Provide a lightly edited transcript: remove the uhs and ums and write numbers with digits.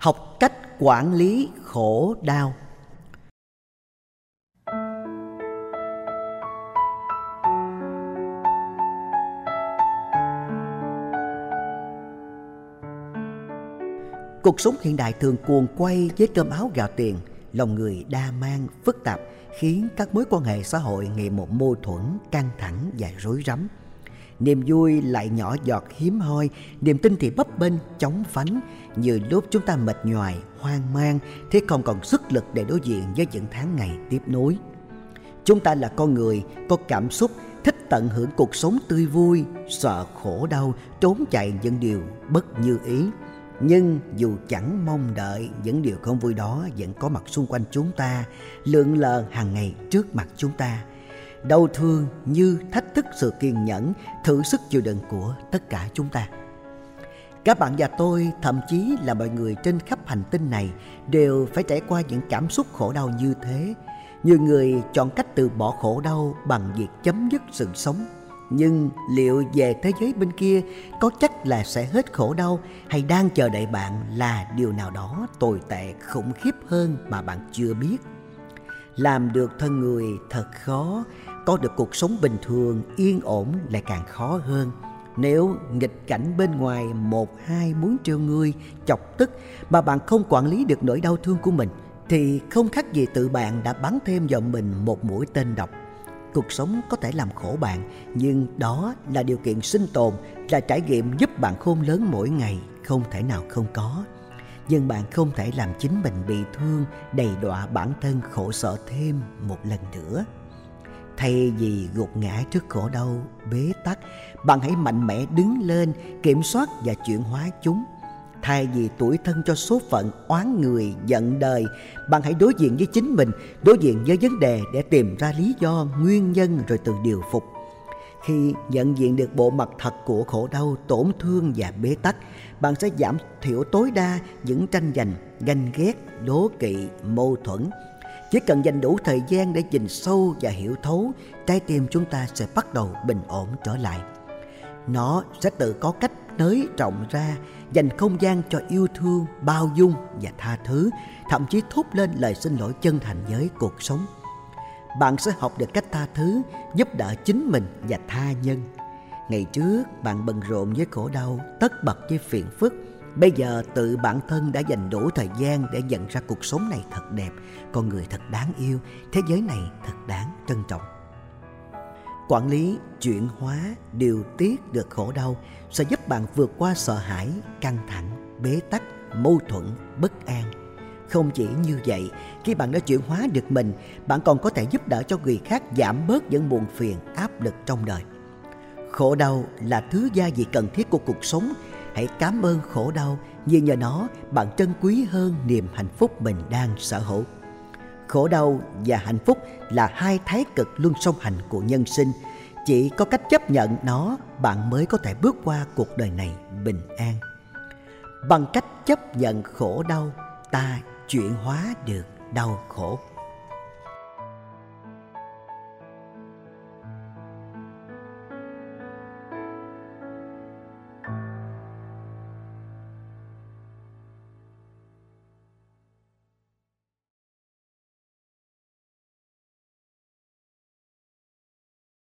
Học cách quản lý khổ đau. Cuộc sống hiện đại thường cuồng quay với cơm áo gạo tiền, lòng người đa mang, phức tạp, khiến các mối quan hệ xã hội ngày một mâu thuẫn, căng thẳng và rối rắm. Niềm vui lại nhỏ giọt hiếm hoi, niềm tin thì bấp bênh, chóng vánh. Nhiều lúc chúng ta mệt nhoài, hoang mang, thế không còn sức lực để đối diện với những tháng ngày tiếp nối. Chúng ta là con người, có cảm xúc, thích tận hưởng cuộc sống tươi vui, sợ khổ đau, trốn chạy những điều bất như ý. Nhưng dù chẳng mong đợi, những điều không vui đó vẫn có mặt xung quanh chúng ta, lượn lờ hàng ngày trước mặt chúng ta. Đau thương như thách thức sự kiên nhẫn, thử sức chịu đựng của tất cả chúng ta. Các bạn và tôi, thậm chí là mọi người trên khắp hành tinh này, đều phải trải qua những cảm xúc khổ đau như thế. Nhiều người chọn cách từ bỏ khổ đau bằng việc chấm dứt sự sống. Nhưng liệu về thế giới bên kia có chắc là sẽ hết khổ đau, hay đang chờ đợi bạn là điều nào đó tồi tệ khủng khiếp hơn mà bạn chưa biết? Làm được thân người thật khó, có được cuộc sống bình thường, yên ổn lại càng khó hơn. Nếu nghịch cảnh bên ngoài một hai muốn trêu ngươi, chọc tức mà bạn không quản lý được nỗi đau thương của mình, thì không khác gì tự bạn đã bắn thêm vào mình một mũi tên độc. Cuộc sống có thể làm khổ bạn, nhưng đó là điều kiện sinh tồn, là trải nghiệm giúp bạn khôn lớn mỗi ngày, không thể nào không có. Nhưng bạn không thể làm chính mình bị thương, đầy đọa bản thân khổ sở thêm một lần nữa. Thay vì gục ngã trước khổ đau, bế tắc, bạn hãy mạnh mẽ đứng lên, kiểm soát và chuyển hóa chúng. Thay vì tủi thân cho số phận, oán người, giận đời, bạn hãy đối diện với chính mình, đối diện với vấn đề để tìm ra lý do, nguyên nhân rồi tự điều phục. Khi nhận diện được bộ mặt thật của khổ đau, tổn thương và bế tắc, bạn sẽ giảm thiểu tối đa những tranh giành, ganh ghét, đố kỵ, mâu thuẫn. Chỉ cần dành đủ thời gian để nhìn sâu và hiểu thấu, trái tim chúng ta sẽ bắt đầu bình ổn trở lại. Nó sẽ tự có cách nới rộng ra, dành không gian cho yêu thương, bao dung và tha thứ, thậm chí thốt lên lời xin lỗi chân thành với cuộc sống. Bạn sẽ học được cách tha thứ, giúp đỡ chính mình và tha nhân. Ngày trước bạn bận rộn với khổ đau, tất bật với phiền phức. Bây giờ tự bản thân đã dành đủ thời gian để nhận ra cuộc sống này thật đẹp, con người thật đáng yêu, thế giới này thật đáng trân trọng. Quản lý, chuyển hóa, điều tiết được khổ đau sẽ giúp bạn vượt qua sợ hãi, căng thẳng, bế tắc, mâu thuẫn, bất an. Không chỉ như vậy, khi bạn đã chuyển hóa được mình, bạn còn có thể giúp đỡ cho người khác giảm bớt những buồn phiền, áp lực trong đời. Khổ đau là thứ gia vị cần thiết của cuộc sống. Hãy cảm ơn khổ đau, vì nhờ nó bạn trân quý hơn niềm hạnh phúc mình đang sở hữu. Khổ đau và hạnh phúc là hai thái cực luân song hành của nhân sinh. Chỉ có cách chấp nhận nó, bạn mới có thể bước qua cuộc đời này bình an. Bằng cách chấp nhận khổ đau, ta chuyển hóa được đau khổ.